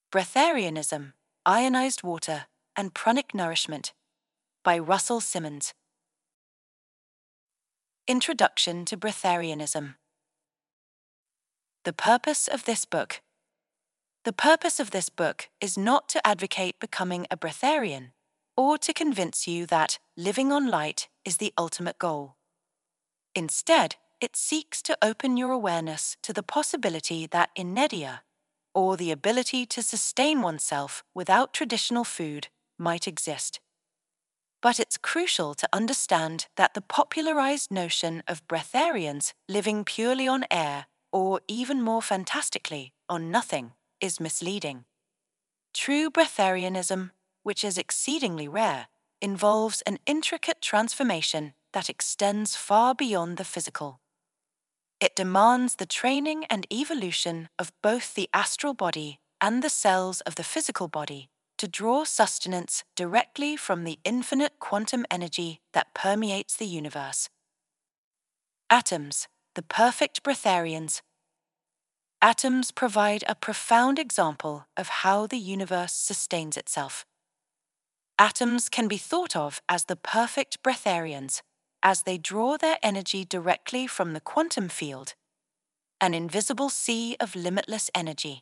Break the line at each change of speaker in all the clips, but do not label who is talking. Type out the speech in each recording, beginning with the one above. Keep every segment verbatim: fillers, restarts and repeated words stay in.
Breatharianism, Ionized Water, and Pranic Nourishment by Russell Simmons. Introduction to Breatharianism. The purpose of this book. The purpose of this book is not to advocate becoming a breatharian or to convince you that living on light is the ultimate goal. Instead, it seeks to open your awareness to the possibility that inertia, or the ability to sustain oneself without traditional food, might exist. But it's crucial to understand that the popularized notion of breatharians living purely on air, or even more fantastically, on nothing, is misleading. True breatharianism, which is exceedingly rare, involves an intricate transformation that extends far beyond the physical. It demands the training and evolution of both the astral body and the cells of the physical body to draw sustenance directly from the infinite quantum energy that permeates the universe. Atoms, the perfect breatharians. Atoms provide a profound example of how the universe sustains itself. Atoms can be thought of as the perfect breatharians, as they draw their energy directly from the quantum field, an invisible sea of limitless energy.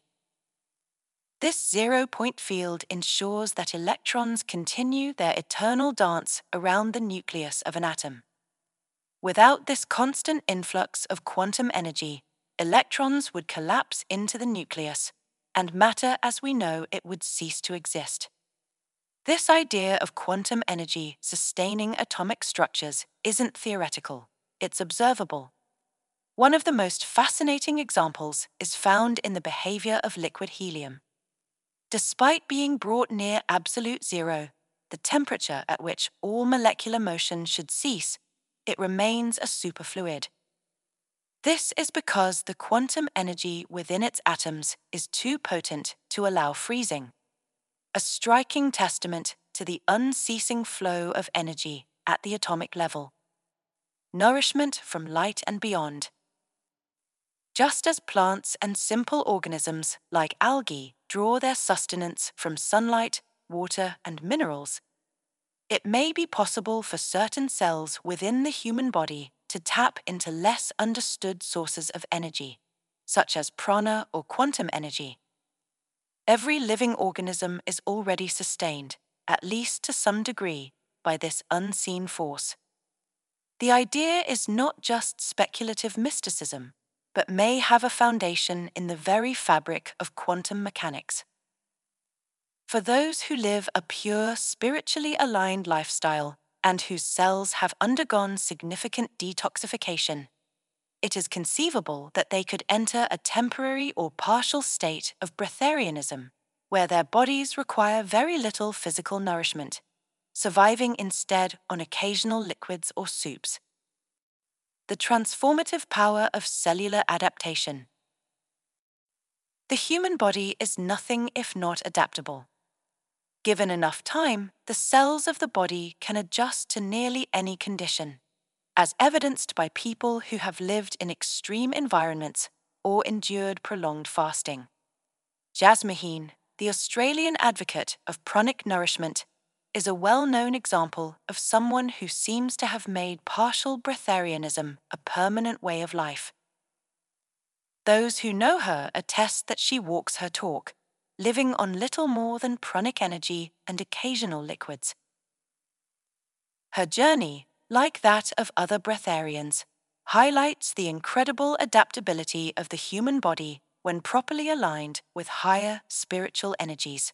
This zero-point field ensures that electrons continue their eternal dance around the nucleus of an atom. Without this constant influx of quantum energy, electrons would collapse into the nucleus, and matter as we know it would cease to exist. This idea of quantum energy sustaining atomic structures isn't theoretical, it's observable. One of the most fascinating examples is found in the behavior of liquid helium. Despite being brought near absolute zero, the temperature at which all molecular motion should cease, it remains a superfluid. This is because the quantum energy within its atoms is too potent to allow freezing. A striking testament to the unceasing flow of energy at the atomic level. Nourishment from light and beyond. Just as plants and simple organisms like algae draw their sustenance from sunlight, water, and minerals, it may be possible for certain cells within the human body to tap into less understood sources of energy, such as prana or quantum energy. Every living organism is already sustained, at least to some degree, by this unseen force. The idea is not just speculative mysticism, but may have a foundation in the very fabric of quantum mechanics. For those who live a pure, spiritually aligned lifestyle and whose cells have undergone significant detoxification, it is conceivable that they could enter a temporary or partial state of breatharianism, where their bodies require very little physical nourishment, surviving instead on occasional liquids or soups. The transformative power of cellular adaptation. The human body is nothing if not adaptable. Given enough time, the cells of the body can adjust to nearly any condition, as evidenced by people who have lived in extreme environments or endured prolonged fasting. Jas Maheen, the Australian advocate of pranic nourishment, is a well-known example of someone who seems to have made partial breatharianism a permanent way of life. Those who know her attest that she walks her talk, living on little more than pranic energy and occasional liquids. Her journey, like that of other breatharians, highlights the incredible adaptability of the human body when properly aligned with higher spiritual energies.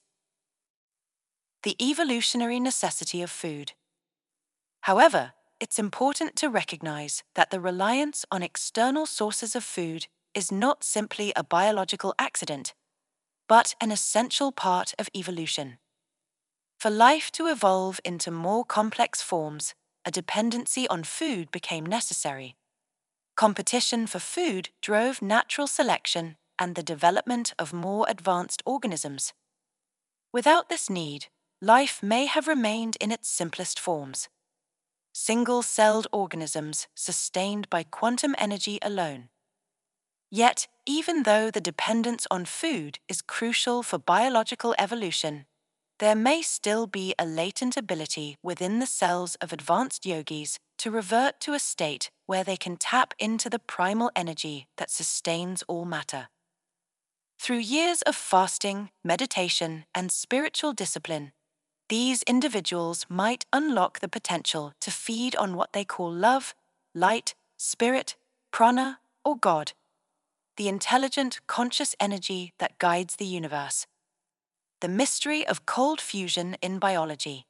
The evolutionary necessity of food. However, it's important to recognize that the reliance on external sources of food is not simply a biological accident, but an essential part of evolution. For life to evolve into more complex forms, a dependency on food became necessary. Competition for food drove natural selection and the development of more advanced organisms. Without this need, life may have remained in its simplest forms. Single-celled organisms sustained by quantum energy alone. Yet, even though the dependence on food is crucial for biological evolution, there may still be a latent ability within the cells of advanced yogis to revert to a state where they can tap into the primal energy that sustains all matter. Through years of fasting, meditation, and spiritual discipline, these individuals might unlock the potential to feed on what they call love, light, spirit, prana, or God, the intelligent, conscious energy that guides the universe. The mystery of cold fusion in biology.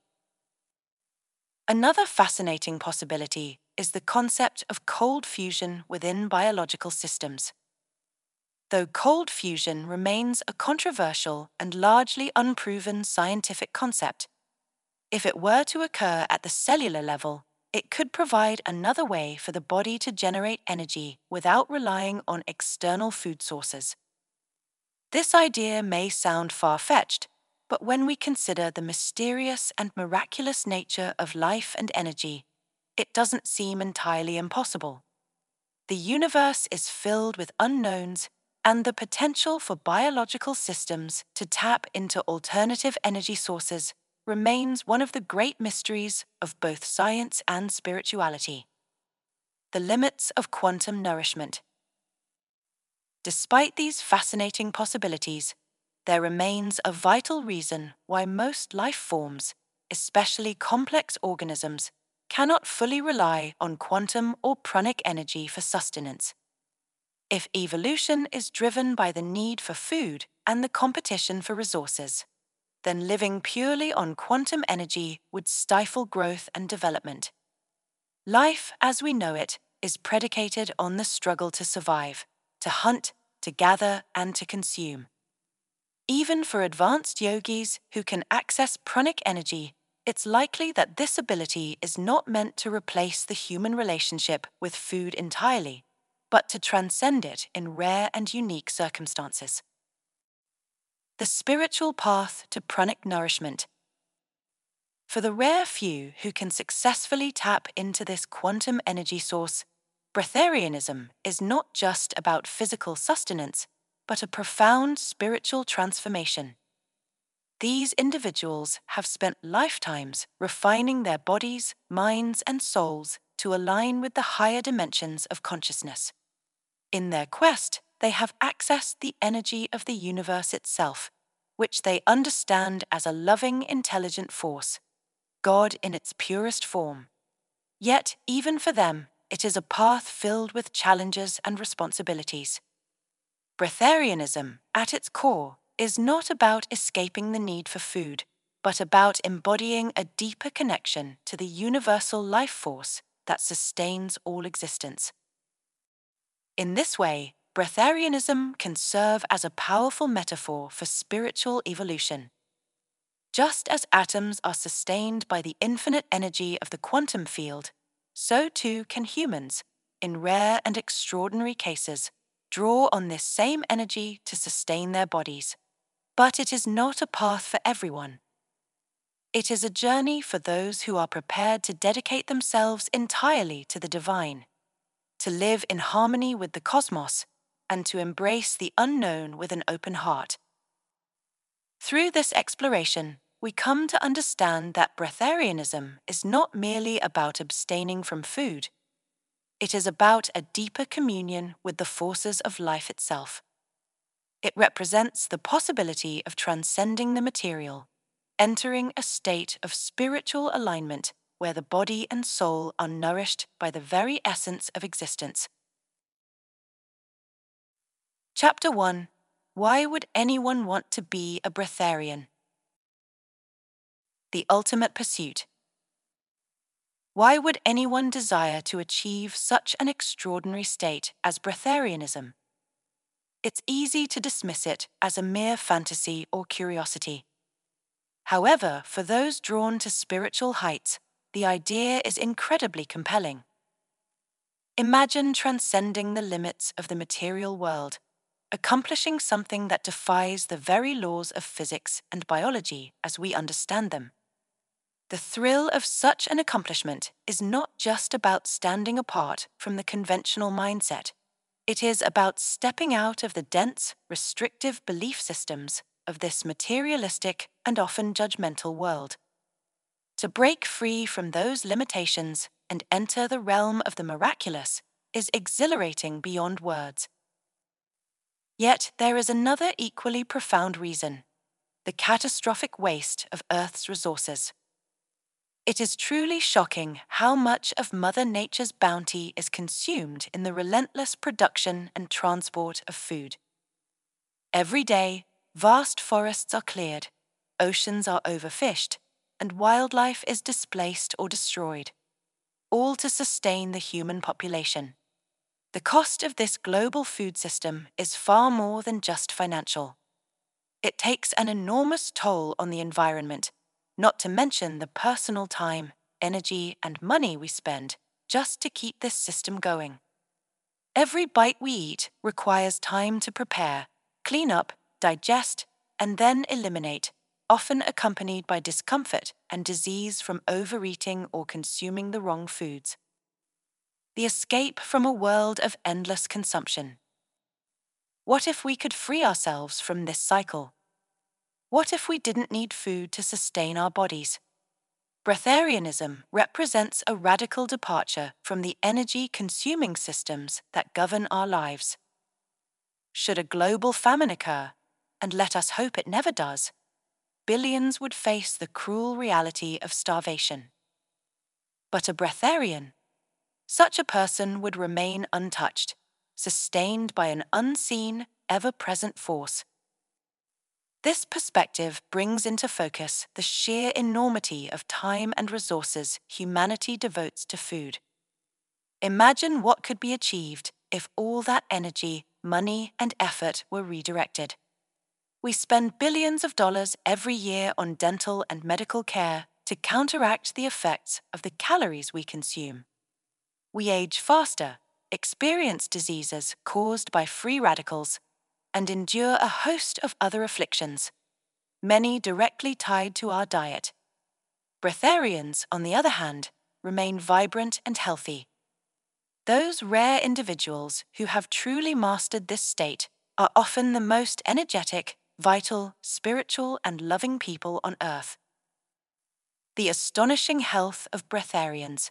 Another fascinating possibility is the concept of cold fusion within biological systems. Though cold fusion remains a controversial and largely unproven scientific concept, if it were to occur at the cellular level, it could provide another way for the body to generate energy without relying on external food sources. This idea may sound far-fetched, but when we consider the mysterious and miraculous nature of life and energy, it doesn't seem entirely impossible. The universe is filled with unknowns, and the potential for biological systems to tap into alternative energy sources remains one of the great mysteries of both science and spirituality. The limits of quantum nourishment. Despite these fascinating possibilities, there remains a vital reason why most life forms, especially complex organisms, cannot fully rely on quantum or pranic energy for sustenance. If evolution is driven by the need for food and the competition for resources, then living purely on quantum energy would stifle growth and development. Life, as we know it, is predicated on the struggle to survive, to hunt, to gather, and to consume. Even for advanced yogis who can access pranic energy, it's likely that this ability is not meant to replace the human relationship with food entirely, but to transcend it in rare and unique circumstances. The spiritual path to pranic nourishment. For the rare few who can successfully tap into this quantum energy source, breatharianism is not just about physical sustenance, but a profound spiritual transformation. These individuals have spent lifetimes refining their bodies, minds, and souls to align with the higher dimensions of consciousness. In their quest, they have accessed the energy of the universe itself, which they understand as a loving, intelligent force, God in its purest form. Yet, even for them, it is a path filled with challenges and responsibilities. Breatharianism, at its core, is not about escaping the need for food, but about embodying a deeper connection to the universal life force that sustains all existence. In this way, breatharianism can serve as a powerful metaphor for spiritual evolution. Just as atoms are sustained by the infinite energy of the quantum field, so too can humans, in rare and extraordinary cases, draw on this same energy to sustain their bodies. But it is not a path for everyone. It is a journey for those who are prepared to dedicate themselves entirely to the divine, to live in harmony with the cosmos, and to embrace the unknown with an open heart. Through this exploration, we come to understand that breatharianism is not merely about abstaining from food. It is about a deeper communion with the forces of life itself. It represents the possibility of transcending the material, entering a state of spiritual alignment where the body and soul are nourished by the very essence of existence. Chapter one. Why would anyone want to be a breatharian? The ultimate pursuit. Why would anyone desire to achieve such an extraordinary state as breatharianism? It's easy to dismiss it as a mere fantasy or curiosity. However, for those drawn to spiritual heights, the idea is incredibly compelling. Imagine transcending the limits of the material world, accomplishing something that defies the very laws of physics and biology as we understand them. The thrill of such an accomplishment is not just about standing apart from the conventional mindset. It is about stepping out of the dense, restrictive belief systems of this materialistic and often judgmental world. To break free from those limitations and enter the realm of the miraculous is exhilarating beyond words. Yet there is another equally profound reason: the catastrophic waste of Earth's resources. It is truly shocking how much of Mother Nature's bounty is consumed in the relentless production and transport of food. Every day, vast forests are cleared, oceans are overfished, and wildlife is displaced or destroyed, all to sustain the human population. The cost of this global food system is far more than just financial. It takes an enormous toll on the environment, not to mention the personal time, energy, and money we spend just to keep this system going. Every bite we eat requires time to prepare, clean up, digest, and then eliminate, often accompanied by discomfort and disease from overeating or consuming the wrong foods. The escape from a world of endless consumption. What if we could free ourselves from this cycle? What if we didn't need food to sustain our bodies? Breatharianism represents a radical departure from the energy-consuming systems that govern our lives. Should a global famine occur, and let us hope it never does, billions would face the cruel reality of starvation. But a breatharian, such a person would remain untouched, sustained by an unseen, ever-present force. This perspective brings into focus the sheer enormity of time and resources humanity devotes to food. Imagine what could be achieved if all that energy, money, and effort were redirected. We spend billions of dollars every year on dental and medical care to counteract the effects of the calories we consume. We age faster, experience diseases caused by free radicals, and endure a host of other afflictions, many directly tied to our diet. Breatharians, on the other hand, remain vibrant and healthy. Those rare individuals who have truly mastered this state are often the most energetic, vital, spiritual, and loving people on earth. The astonishing health of breatharians.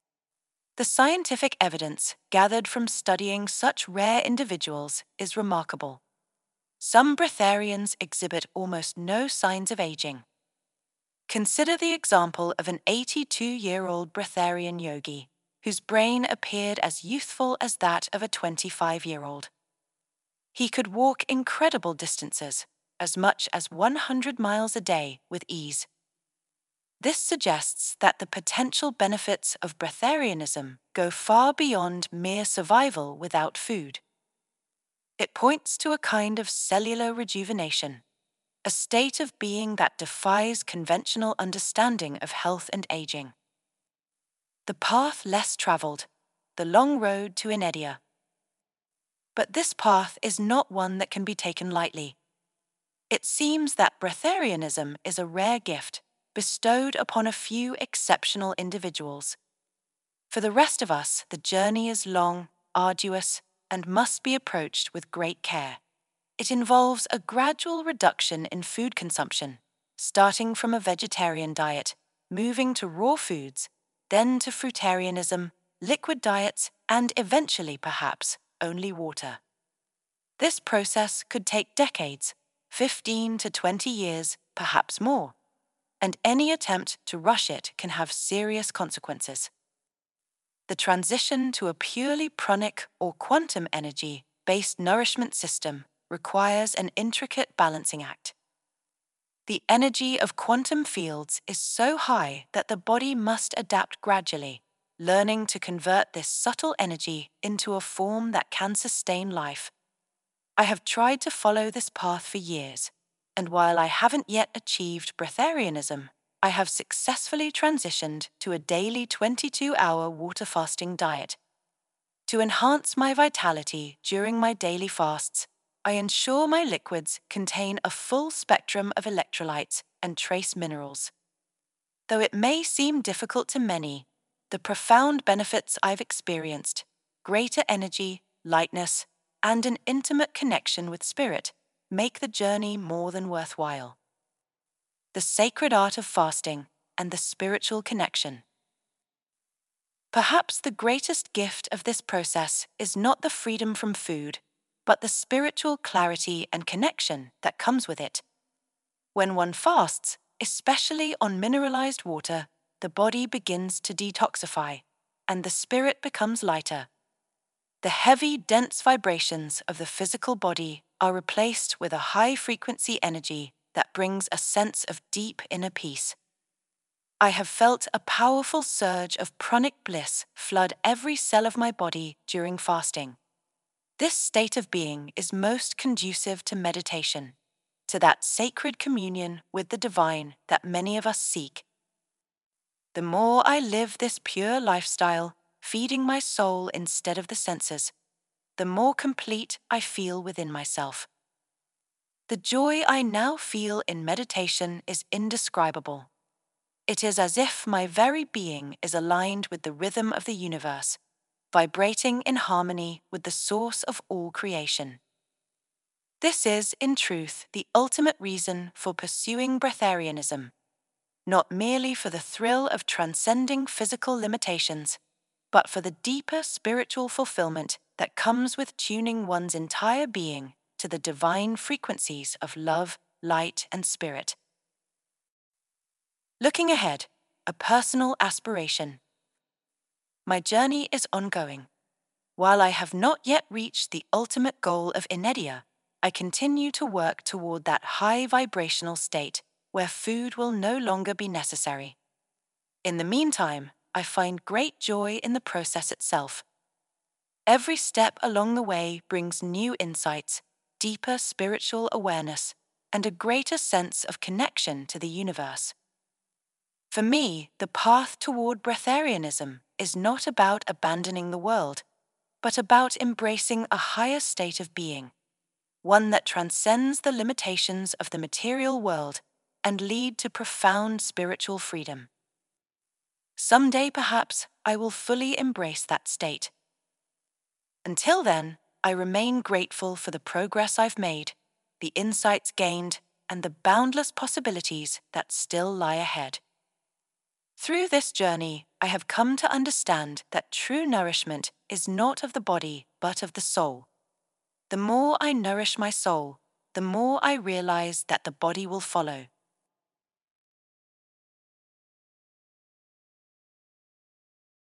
The scientific evidence gathered from studying such rare individuals is remarkable. Some breatharians exhibit almost no signs of aging. Consider the example of an eighty-two-year-old breatharian yogi, whose brain appeared as youthful as that of a twenty-five-year-old. He could walk incredible distances, as much as one hundred miles a day, with ease. This suggests that the potential benefits of breatharianism go far beyond mere survival without food. It points to a kind of cellular rejuvenation, a state of being that defies conventional understanding of health and aging. The path less traveled, the long road to inertia. But this path is not one that can be taken lightly. It seems that breatharianism is a rare gift bestowed upon a few exceptional individuals. For the rest of us, the journey is long, arduous, and must be approached with great care. It involves a gradual reduction in food consumption, starting from a vegetarian diet, moving to raw foods, then to fruitarianism, liquid diets, and eventually, perhaps, only water. This process could take decades, fifteen to twenty years, perhaps more, and any attempt to rush it can have serious consequences. The transition to a purely pranic or quantum energy-based nourishment system requires an intricate balancing act. The energy of quantum fields is so high that the body must adapt gradually, learning to convert this subtle energy into a form that can sustain life. I have tried to follow this path for years, and while I haven't yet achieved breatharianism, I have successfully transitioned to a daily twenty-two hour water fasting diet. To enhance my vitality during my daily fasts, I ensure my liquids contain a full spectrum of electrolytes and trace minerals. Though it may seem difficult to many, the profound benefits I've experienced, greater energy, lightness, and an intimate connection with spirit make the journey more than worthwhile. The sacred art of fasting and the spiritual connection. Perhaps the greatest gift of this process is not the freedom from food, but the spiritual clarity and connection that comes with it. When one fasts, especially on mineralized water, the body begins to detoxify, and the spirit becomes lighter. The heavy, dense vibrations of the physical body are replaced with a high-frequency energy that brings a sense of deep inner peace. I have felt a powerful surge of pranic bliss flood every cell of my body during fasting. This state of being is most conducive to meditation, to that sacred communion with the divine that many of us seek. The more I live this pure lifestyle, feeding my soul instead of the senses, the more complete I feel within myself. The joy I now feel in meditation is indescribable. It is as if my very being is aligned with the rhythm of the universe, vibrating in harmony with the source of all creation. This is, in truth, the ultimate reason for pursuing breatharianism, not merely for the thrill of transcending physical limitations, but for the deeper spiritual fulfillment that comes with tuning one's entire being to the divine frequencies of love, light, and spirit. Looking ahead, a personal aspiration. My journey is ongoing. While I have not yet reached the ultimate goal of inedia, I continue to work toward that high vibrational state where food will no longer be necessary. In the meantime, I find great joy in the process itself. Every step along the way brings new insights, deeper spiritual awareness, and a greater sense of connection to the universe. For me, the path toward breatharianism is not about abandoning the world, but about embracing a higher state of being, one that transcends the limitations of the material world and lead to profound spiritual freedom. Someday, perhaps, I will fully embrace that state. Until then, I remain grateful for the progress I've made, the insights gained, and the boundless possibilities that still lie ahead. Through this journey, I have come to understand that true nourishment is not of the body, but of the soul. The more I nourish my soul, the more I realize that the body will follow.